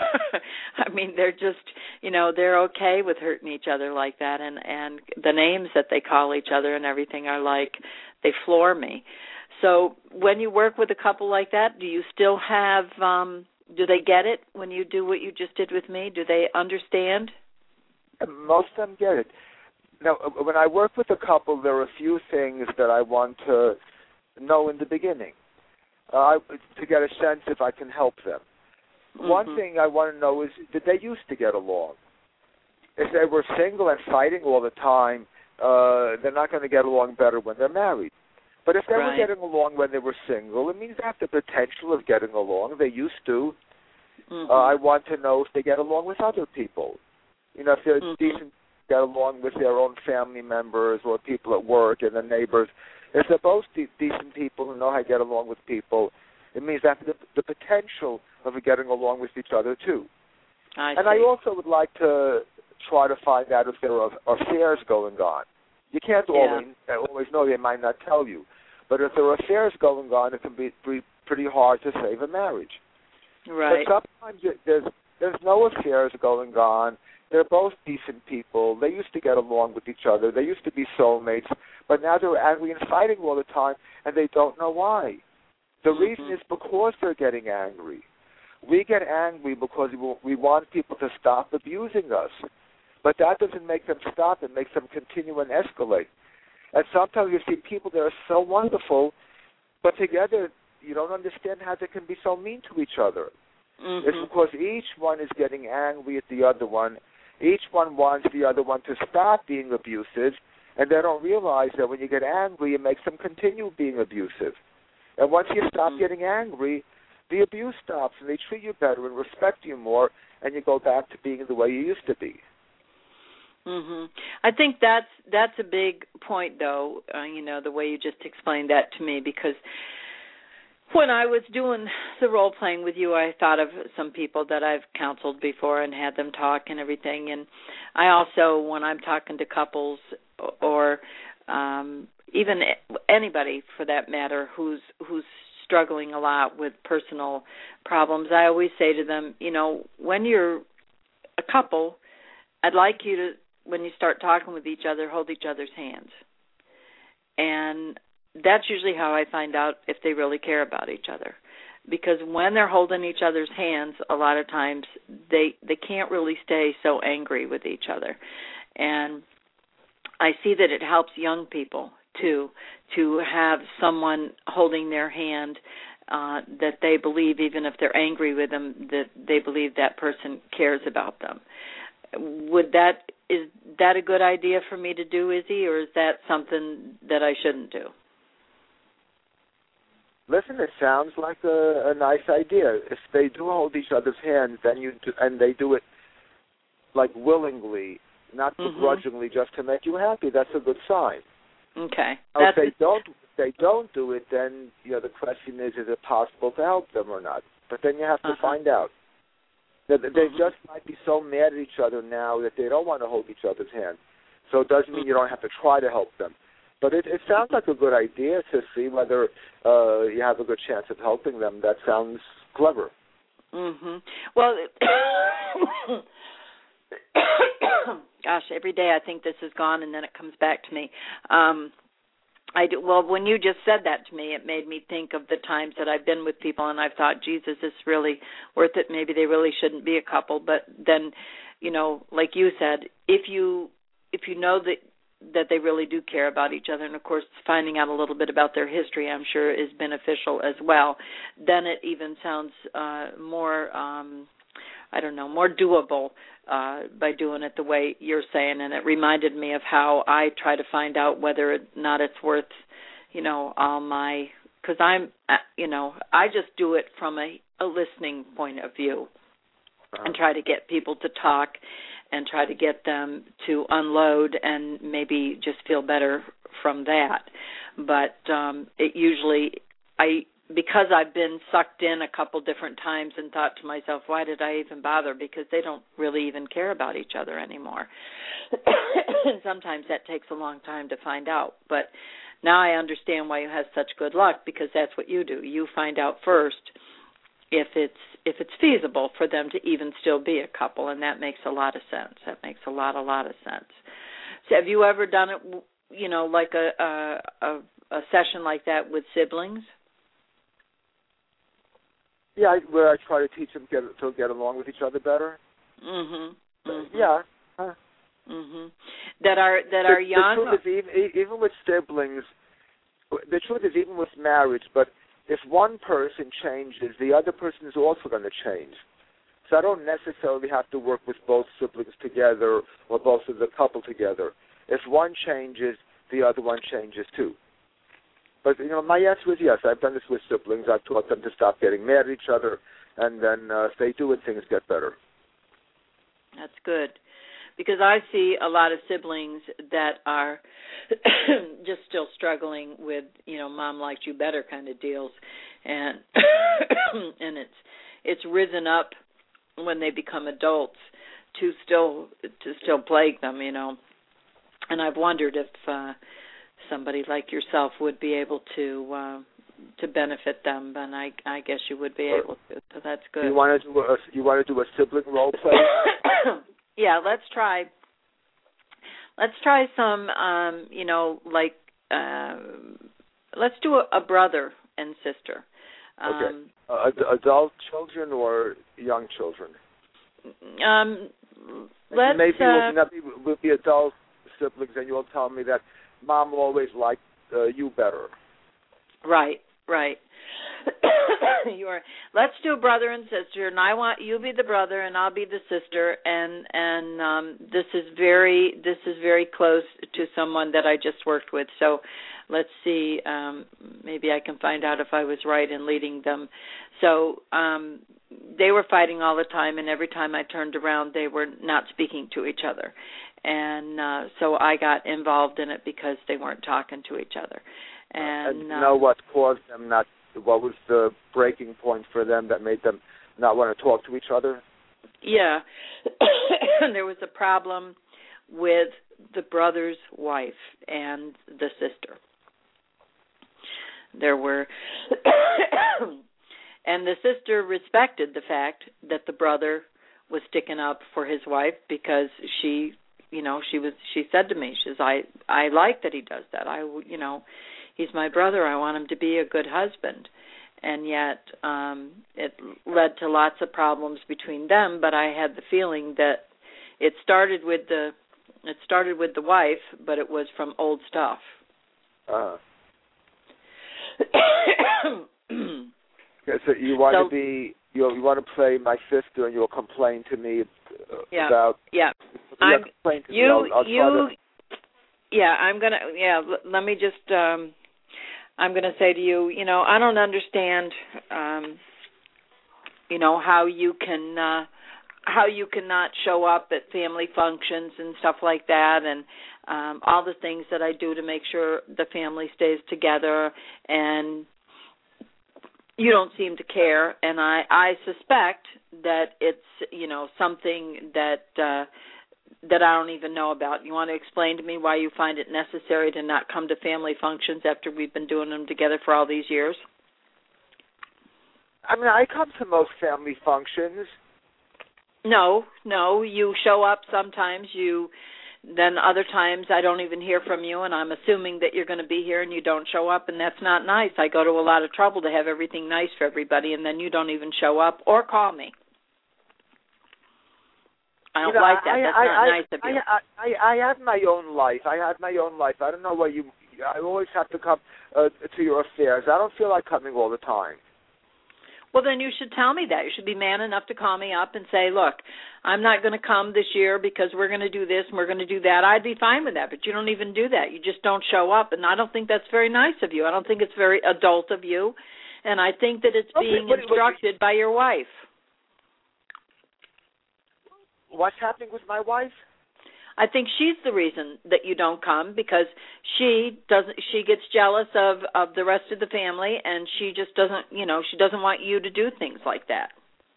I mean, they're just, you know, they're okay with hurting each other like that, and, and the names that they call each other and everything are like, they floor me. So when you work with a couple like that, do you still have, um, do they get it when you do what you just did with me? Do they understand? Most of them get it. Now, when I work with a couple, there are a few things that I want to know in the beginning uh, to get a sense if I can help them. Mm-hmm. One thing I want to know is, did they used to get along? If they were single and fighting all the time, uh, they're not going to get along better when they're married. But if they right. were getting along when they were single, it means they have the potential of getting along. They used to. Mm-hmm. Uh, I want to know if they get along with other people. You know, if they're mm-hmm. decent, get along with their own family members or people at work and the neighbors. If they're both de- decent people who know how to get along with people, it means that the, the potential of getting along with each other, too. I and see. I also would like to try to find out if there are affairs going on. You can't yeah. always, always know. They might not tell you. But if there are affairs going on, it can be, be pretty hard to save a marriage. Right. But sometimes it, there's, there's no affairs going on. They're both decent people. They used to get along with each other. They used to be soulmates. But now they're angry and fighting all the time, and they don't know why. The mm-hmm. reason is because they're getting angry. We get angry because we want people to stop abusing us. But that doesn't make them stop. It makes them continue and escalate. And sometimes you see people that are so wonderful, but together you don't understand how they can be so mean to each other. Mm-hmm. It's because each one is getting angry at the other one. Each one wants the other one to stop being abusive, and they don't realize that when you get angry, it makes them continue being abusive. And once you stop mm-hmm. getting angry, the abuse stops, and they treat you better and respect you more, and you go back to being the way you used to be. Mhm. I think that's that's a big point, though. Uh, you know, the way you just explained that to me, because when I was doing the role playing with you, I thought of some people that I've counseled before and had them talk and everything. And I also, when I'm talking to couples or um, even anybody for that matter who's who's struggling a lot with personal problems, I always say to them, you know, when you're a couple, I'd like you to, when you start talking with each other, hold each other's hands. And that's usually how I find out if they really care about each other. Because when they're holding each other's hands, a lot of times they they can't really stay so angry with each other. And I see that it helps young people, too, to have someone holding their hand uh, that they believe, even if they're angry with them, that they believe that person cares about them. Would that is that a good idea for me to do, Izzy, or is that something that I shouldn't do? Listen, it sounds like a, a nice idea. If they do hold each other's hands, then you do, and they do it like willingly, not mm-hmm. begrudgingly, just to make you happy. That's a good sign. Okay. Now, if they don't, if they don't do it, then you know the question is: is it possible to help them or not? But then you have to uh-huh. find out. They mm-hmm. just might be so mad at each other now that they don't want to hold each other's hand. So it doesn't mean you don't have to try to help them. But it, it sounds like a good idea to see whether uh, you have a good chance of helping them. That sounds clever. Mm-hmm. Well, gosh, every day I think this is gone, and then it comes back to me. Um, I do. Well, when you just said that to me, it made me think of the times that I've been with people and I've thought, Jesus, is really worth it. Maybe they really shouldn't be a couple. But then, you know, like you said, if you if you know that that they really do care about each other, and of course finding out a little bit about their history, I'm sure, is beneficial as well, then it even sounds uh, more, um, I don't know, more doable uh, by doing it the way you're saying. And it reminded me of how I try to find out whether or not it's worth, you know, all my, because I'm, you know, I just do it from a, a listening point of view and try to get people to talk and try to get them to unload and maybe just feel better from that. But um, it usually, I because I've been sucked in a couple different times and thought to myself, why did I even bother? Because they don't really even care about each other anymore. And sometimes that takes a long time to find out. But now I understand why you have such good luck, because that's what you do. You find out first if it's if it's feasible for them to even still be a couple, and that makes a lot of sense. That makes a lot, a lot of sense. So have you ever done it, you know, like a a, a session like that with siblings? Yeah, I, where I try to teach them get, to get along with each other better. Mhm. Mm-hmm. Yeah. Huh. Mhm. That are that the, are young. The truth is, even, even with siblings, the truth is, even with marriage, but if one person changes, the other person is also going to change. So I don't necessarily have to work with both siblings together or both of the couple together. If one changes, the other one changes too. But, you know, my answer is yes. I've done this with siblings. I've taught them to stop getting mad at each other, and then uh, if they do it, things get better. That's good. Because I see a lot of siblings that are just still struggling with, you know, mom liked you better kind of deals, and and it's it's risen up when they become adults to still to still plague them, you know. And I've wondered if uh, somebody like yourself would be able to uh, to benefit them, and I I guess you would be able to. So that's good. You want to do a you want to do a sibling role play? Yeah, let's try. Let's try some, um, you know, like, uh, let's do a, a brother and sister. Um, okay. Uh, adult children or young children? Um, let's. Maybe uh, we'll, be, we'll be adult siblings, and you'll tell me that mom always liked uh, you better. Right, right. You are. Let's do brother and sister, and I want you be the brother, and I'll be the sister, and and um, this is very this is very close to someone that I just worked with. So let's see. Um, maybe I can find out if I was right in leading them. So um, they were fighting all the time, and every time I turned around, they were not speaking to each other, and uh, so I got involved in it because they weren't talking to each other. And, and you know um, what caused them not? What was the breaking point for them that made them not want to talk to each other? Yeah. There was a problem with the brother's wife and the sister. There were, and the sister respected the fact that the brother was sticking up for his wife because she, you know, she was. She said to me, she says, "I, I like that he does that. I, you know." He's my brother. I want him to be a good husband. And yet um, it led to lots of problems between them, but I had the feeling that it started with the it started with the wife, but it was from old stuff. Uh. Okay, so you want so, to be you you want to play my sister, and you'll complain to me uh, yeah, about yeah. I'm, I'm, to you me. I'll, I'll you to... yeah. I'm gonna yeah. L- let me just. Um, I'm going to say to you, you know, I don't understand, um, you know, how you can, uh, how you cannot show up at family functions and stuff like that, and um, all the things that I do to make sure the family stays together, and you don't seem to care, and I, I suspect that it's, you know, something that uh, that I don't even know about. You want to explain to me why you find it necessary to not come to family functions after we've been doing them together for all these years? I mean, I come to most family functions. No, no. You show up sometimes. You then other times I don't even hear from you, and I'm assuming that you're going to be here and you don't show up, and that's not nice. I go to a lot of trouble to have everything nice for everybody, and then you don't even show up or call me. I don't you know, like that. I, That's I, not I, nice of you. I, I, I have my own life. I have my own life. I don't know why you. I always have to come uh, to your affairs. I don't feel like coming all the time. Well, then you should tell me that. You should be man enough to call me up and say, look, I'm not going to come this year because we're going to do this and we're going to do that. I'd be fine with that, but you don't even do that. You just don't show up, and I don't think that's very nice of you. I don't think it's very adult of you, and I think that it's being okay, what, instructed what, by your wife. What's happening with my wife? I think she's the reason that you don't come, because she doesn't. She gets jealous of, of the rest of the family, and she just doesn't. You know, she doesn't want you to do things like that.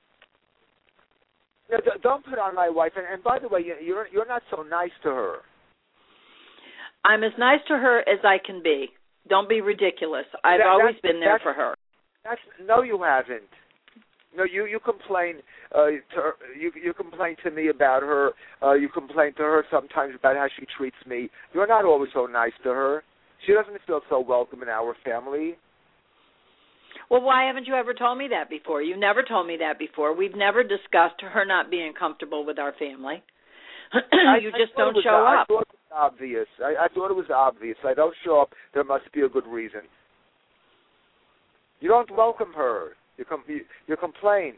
No, don't put on my wife. And, and by the way, you're you're not so nice to her. I'm as nice to her as I can be. Don't be ridiculous. I've that, always been there for her. That's, no, you haven't. No, you you complain. Uh, to her, you you complain to me about her. Uh, you complain to her sometimes about how she treats me. You're not always so nice to her. She doesn't feel so welcome in our family. Well, why haven't you ever told me that before? You never told me that before. We've never discussed her not being comfortable with our family. you I, just I don't was, show I up. Thought it was obvious. I, I thought it was obvious. I don't show up. There must be a good reason. You don't welcome her. You, com- you, you complain.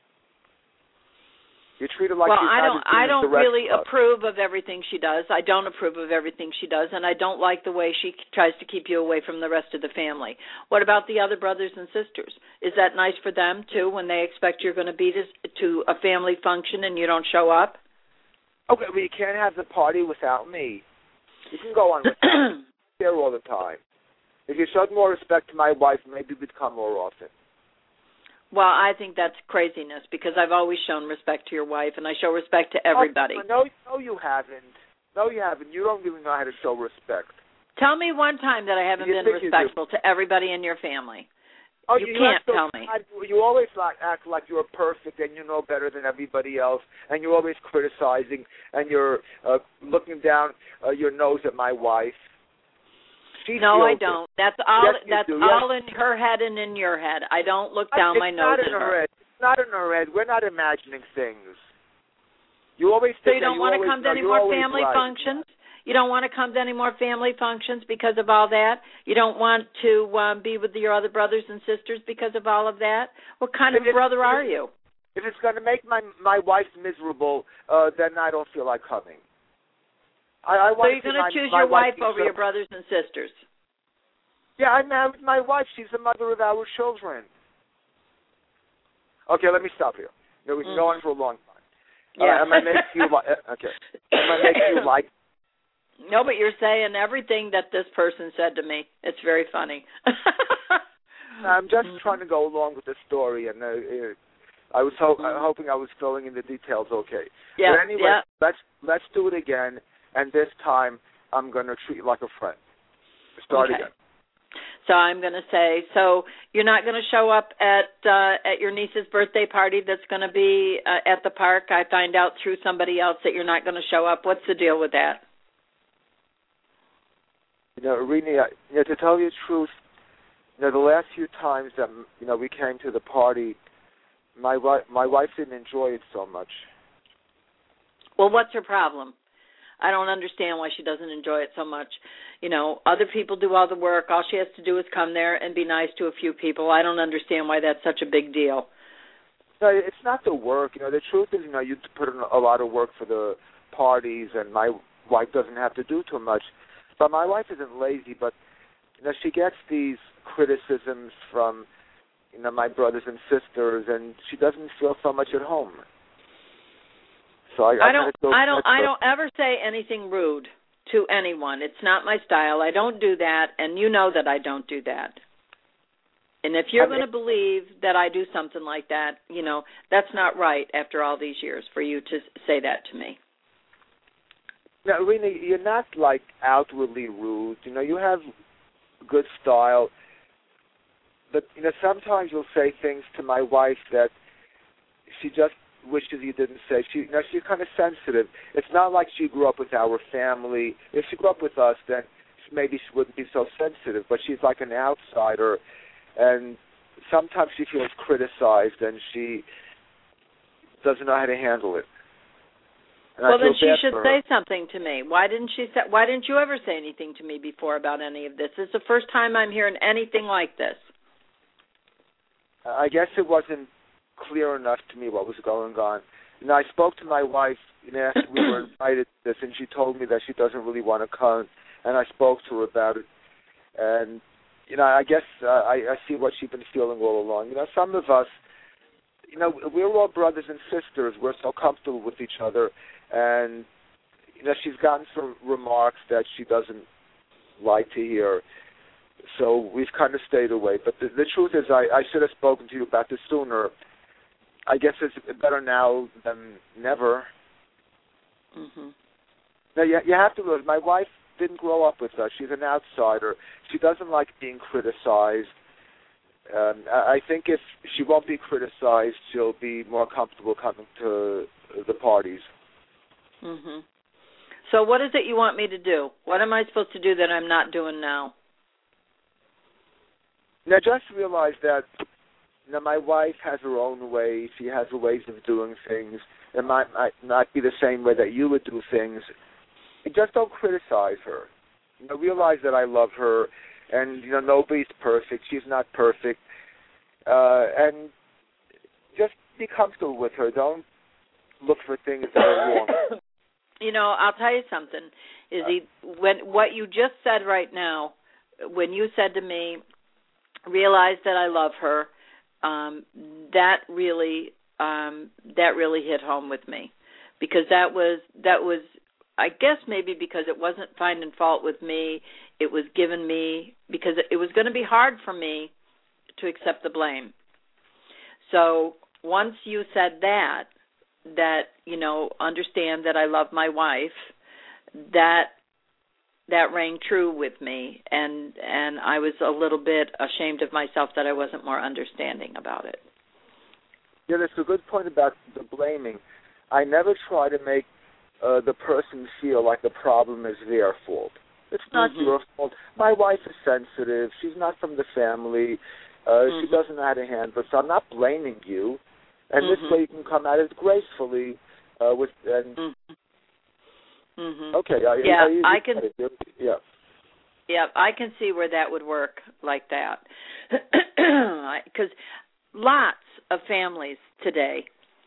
You treat her like well, she's I not don't. as good I as don't the rest really of us. approve of everything she does. I don't approve of everything she does, and I don't like the way she tries to keep you away from the rest of the family. What about the other brothers and sisters? Is that nice for them too, when they expect you're going to be to, to a family function and you don't show up? Okay, but you can't have the party without me. You can go on without me. Here all the time. If you showed more respect to my wife, maybe we'd come more often. Well, I think that's craziness, because I've always shown respect to your wife, and I show respect to everybody. Oh, no, no, you haven't. No, you haven't. You don't even know how to show respect. Tell me one time that I haven't you been respectful to everybody in your family. Oh, you, you can't so tell me. You always like, act like you're perfect and you know better than everybody else, and you're always criticizing, and you're uh, looking down uh, your nose at my wife. She no, I it. don't. That's all. Yes, that's do. all yes. in her head and in your head. I don't look down it's my nose at her. It's not in her head. It's not in her head. We're not imagining things. You always so think you don't you want to always, come to no, any more always family right. functions? You don't want to come to any more family functions because of all that? You don't want to um, be with your other brothers and sisters because of all of that? What kind if of brother are you? If it's going to make my my wife miserable, uh, then I don't feel like coming. I, I so you're going to choose my your wife wife over your brothers and sisters? Yeah, I'm married with my wife. She's the mother of our children. Okay, let me stop here. You know, we can mm-hmm. go on for a long time. Yeah. Uh, am I making you like? Okay. Am I making you like? No, but you're saying everything that this person said to me. It's very funny. I'm just mm-hmm. trying to go along with the story, and uh, uh, I was ho- mm-hmm. hoping I was filling in the details okay. Yeah. But anyway, yeah. let's let's do it again, and this time I'm going to treat you like a friend. Start okay. again. So I'm going to say, so you're not going to show up at uh, at your niece's birthday party that's going to be uh, at the park. I find out through somebody else that you're not going to show up. What's the deal with that? You know, Irene, you know, to tell you the truth, you know, the last few times that you know we came to the party, my wife my wife didn't enjoy it so much. Well, what's her problem? I don't understand why she doesn't enjoy it so much. You know, other people do all the work. All she has to do is come there and be nice to a few people. I don't understand why that's such a big deal. No, it's not the work. You know, the truth is, you know, you put in a lot of work for the parties, and my wife doesn't have to do too much. But my wife isn't lazy, but, you know, she gets these criticisms from, you know, my brothers and sisters, and she doesn't feel so much at home. So I, I, I don't. Feel I don't. I don't ever say anything rude to anyone. It's not my style. I don't do that, and you know that I don't do that. And if you're going to believe that I do something like that, you know, that's not right after all these years for you to say that to me. Now, Irene, you're not, like, outwardly rude. You know, you have good style. But, you know, sometimes you'll say things to my wife that she just wishes you didn't say. She, you know, she's kind of sensitive. It's not like she grew up with our family. If she grew up with us, then maybe she wouldn't be so sensitive. But she's like an outsider, and sometimes she feels criticized, and she doesn't know how to handle it. And well, then she should say something to me. Why didn't she say? Why didn't you ever say anything to me before about any of this? It's the first time I'm hearing anything like this. I guess it wasn't clear enough to me what was going on. You know, I spoke to my wife, you know, after we were invited to this, and she told me that she doesn't really want to come, and I spoke to her about it. And, you know, I guess uh, I, I see what she's been feeling all along. You know, some of us, you know, we're all brothers and sisters. We're so comfortable with each other. And, you know, she's gotten some remarks that she doesn't like to hear. So we've kind of stayed away. But the, the truth is I, I should have spoken to you about this sooner. I guess it's better now than never. Mm-hmm. Now, you, you have to realize, my wife didn't grow up with us. She's an outsider. She doesn't like being criticized. Um, I think if she won't be criticized, she'll be more comfortable coming to the parties. Mm-hmm. So what is it you want me to do? What am I supposed to do that I'm not doing now? Now, just realize that you know, my wife has her own way. She has her ways of doing things. It might, might not be the same way that you would do things. And just don't criticize her. You know, realize that I love her, and you know nobody's perfect. She's not perfect, uh, and just be comfortable with her. Don't look for things that are wrong. You know, I'll tell you something. Is he when what you just said right now? When you said to me, realize that I love her. Um, that really, um, that really hit home with me, because that was that was, I guess maybe because it wasn't finding fault with me, it was giving me, because it was going to be hard for me to accept the blame. So once you said that, that you know, understand that I love my wife, that. That rang true with me, and and I was a little bit ashamed of myself that I wasn't more understanding about it. Yeah, that's a good point about the blaming. I never try to make uh, the person feel like the problem is their fault. It's not mm-hmm. your fault. My wife is sensitive. She's not from the family. Uh, mm-hmm. She doesn't know how to handle it, so I'm not blaming you. And mm-hmm. this way you can come at it gracefully uh, with and. Mm-hmm. Mm-hmm. Okay. Uh, yeah, you, you I can. Yeah. Yeah, I can see where that would work like that, because lots of families today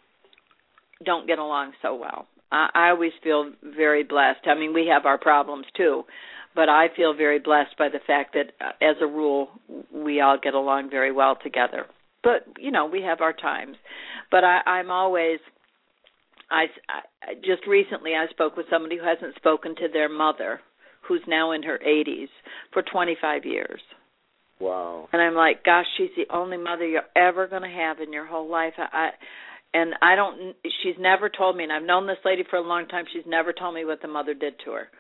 don't get along so well. I, I always feel very blessed. I mean, we have our problems too, but I feel very blessed by the fact that, uh, as a rule, we all get along very well together. But you know, we have our times. But I, I'm always. I, I just recently I spoke with somebody who hasn't spoken to their mother, who's now in her eighties, for twenty-five years. Wow. And I'm like, gosh, she's the only mother you're ever going to have in your whole life. I, I, and I don't, she's never told me, and I've known this lady for a long time, she's never told me what the mother did to her.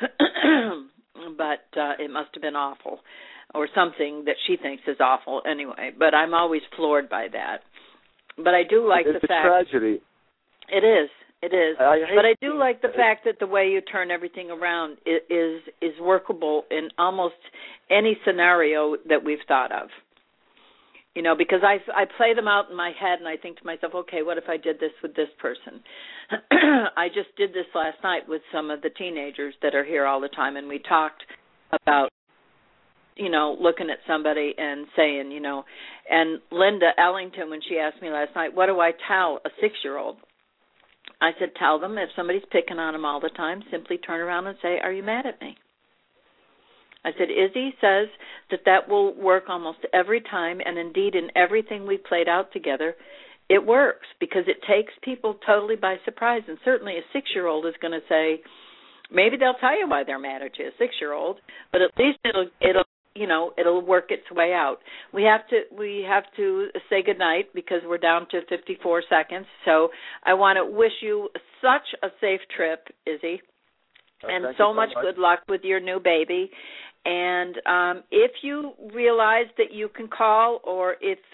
But uh, it must have been awful, or something that she thinks is awful anyway. But I'm always floored by that. But I do like it's the fact. It's a tragedy. It is. It is. I but I do like the fact that the way you turn everything around is is workable in almost any scenario that we've thought of. You know, because I, I play them out in my head and I think to myself, okay, what if I did this with this person? I just did this last night with some of the teenagers that are here all the time, and we talked about, you know, looking at somebody and saying, you know, and Linda Ellington, when she asked me last night, what do I tell a six-year-old? I said, tell them if somebody's picking on them all the time, simply turn around and say, are you mad at me? I said, Izzy says that that will work almost every time, and indeed in everything we played out together, it works because it takes people totally by surprise. And certainly a six-year-old is going to say, maybe they'll tell you why they're mad at you, a six-year-old, but at least it'll it'll you know it'll work its way out. We have to we have to say goodnight because we're down to fifty-four seconds. So I want to wish you such a safe trip, Izzy, oh, and so so much, much good luck with your new baby. And um, if you realize that you can call, or if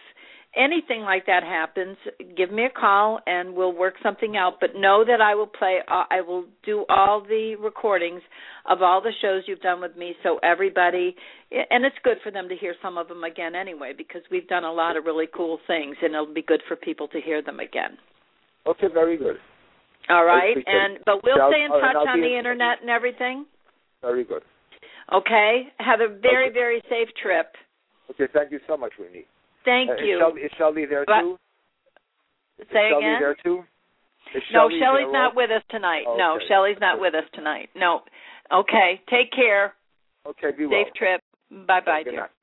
anything like that happens, give me a call and we'll work something out. But know that I will play, uh, I will do all the recordings of all the shows you've done with me, so everybody, and it's good for them to hear some of them again anyway, because we've done a lot of really cool things, and it'll be good for people to hear them again. Okay, very good. All right, and but we'll I'll, stay in touch on the internet and everything. Very good. Okay, have a very, okay. very safe trip. Okay, thank you so much, Rini. Thank uh, you. Is Shelly, is Shelly there but, too? Is say Shelly again? there too? Is no, Shelly Shelly's there not with us tonight. oh, no, okay. Shelly's not with us tonight. No. Okay, take care. Okay, be Safe well. trip. Bye-bye, Good dear. night.